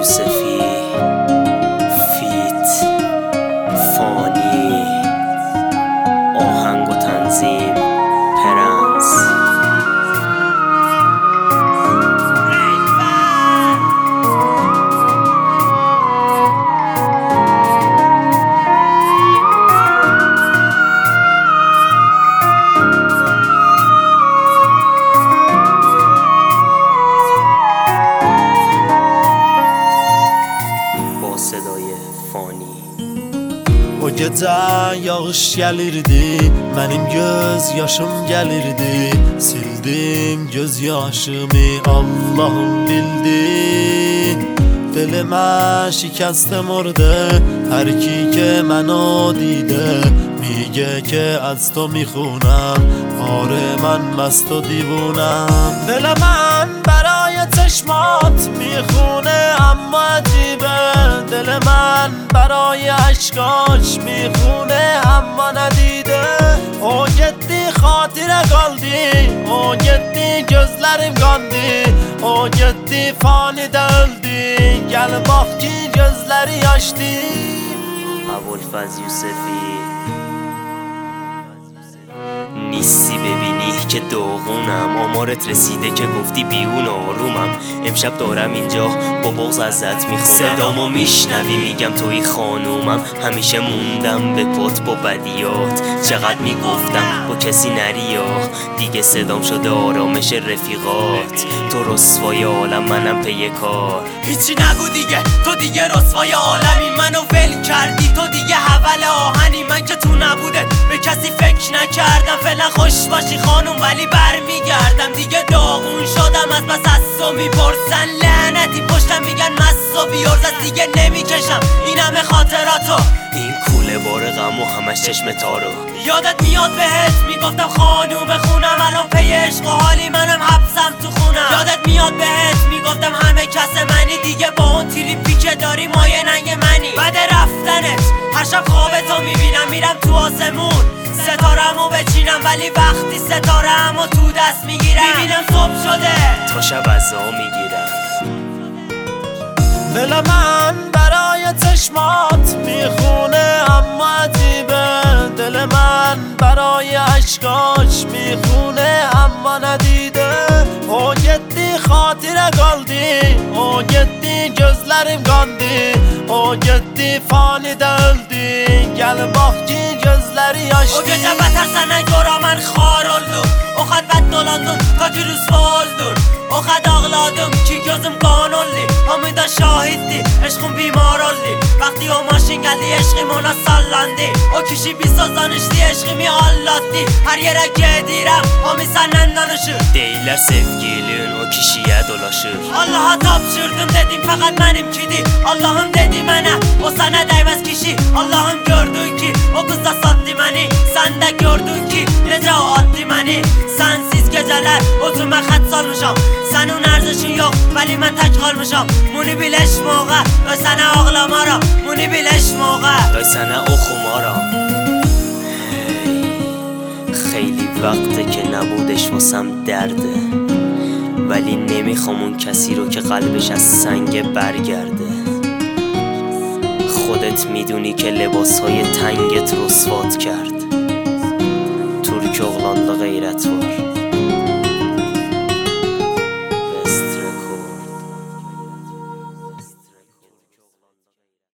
یوسفی فیت فانی آهنگ و تنظیم پرنس. O gecə yağış gəlirdi, mənim göz yaşım gəlirdi. Sildim göz yaşımı, Allahım bildi. Dilimə şikəstəm orada, hər ki که منو دیده میگه که از تو میخونم. آره من مست و دیوونم. دل من برای چشمات میخونه اما عجیبه. دل من برای عشقاش میخونه اما ندیده. O gitti xatirə qaldı, o gitti gözlərim qandı. O gitti fanidə öldü, gəl bax ki gözləri yaşdı. ابوالفضل یوسفی نیستی ببینی که داغونم. آمارت رسیده که گفتی بیون آرومم. امشب دارم اینجا با بغض ازت میخونم. صدامو میشنوی میگم توی خانومم. همیشه موندم به پات با بدیات. چقدر میگفتم با کسی نریا. دیگه صدام شده آرامش رفیقات. تو رسوای عالم منم پی کار. هیچی نگو دیگه، تو دیگه رسوای عالمی. منو ول کردی، تو دیگه حول آهنی. من که تو نبوده به کسی فکر نکردم. فعلا خوش باشی خانوم ولی برمیگردم. دیگه داغون شدم از بس از تو میپرسن. لعنتی پشتم میگن مست و بیارز است. دیگه نمیکشم این همه خاطراتو. این کوله بار غم و همش چشم تارو. یادت میاد بهت میگفتم خانوم خونم. الان پی عشق و حالی منم حبسم تو خونم. یادت میاد بهت میگفتم همه کس منی. دیگه با اون تریپی که داری مایه ننگ منی. بعد رفتنت هر شب خوابتو میبینم. میرم تو آسمون ستاره‌مو بچینم. ولی وقتی ستاره‌مو تو دست میگیرم میبینم صبح شده تا شب عزا میگیرم. دل من برای چشمات میخونه اما عجیبه. دل من برای عشقاش میخونه اما ندیده. O gitti xatirə qaldı, o gitti gözlərim qandı. O gitti fanidə öldü, gəl bax ki gözləri yaşdı. O gecə bətər sənə görə mən xar oldum. O xəd bəd dolandım ta ki rüsva oldun. O xəd ağladım ki gözüm qan oldu. Hamı da şahiddi, eşqim بیمار oldu. وقتی o maşin gəldi eşqim ona sallandı. O kişi bir söz danışdı, eşqimi anlattı. Her yere gedirəm, hamı səndən danışır. Deyirlər sevgilin o kişiyə dolaşır. Allah'a tapşırdım dedim fakat benimkidir. Allah'ım dedi mənə o sənə dəyməz kişi. Allah'ım gördün ki o kız da sattı məni. Sən də gördün ki necə o attı məni. Sənsiz gecələr özümə xət salmışam. Sənin ərzişin yox ولی من tək qalmışam. Bunu bil eşmoğa öz sənə ağlamaram. Bunu bil eşmoğa öz sənə oxumaram. خیلی وقته که نبودش واسم درده. ولی نمیخوام اون کسی رو که قلبش از سنگ برگرده. خودت میدونی که لباسهای تنگت رسوات کرد. ترک اغلانده غیرت var.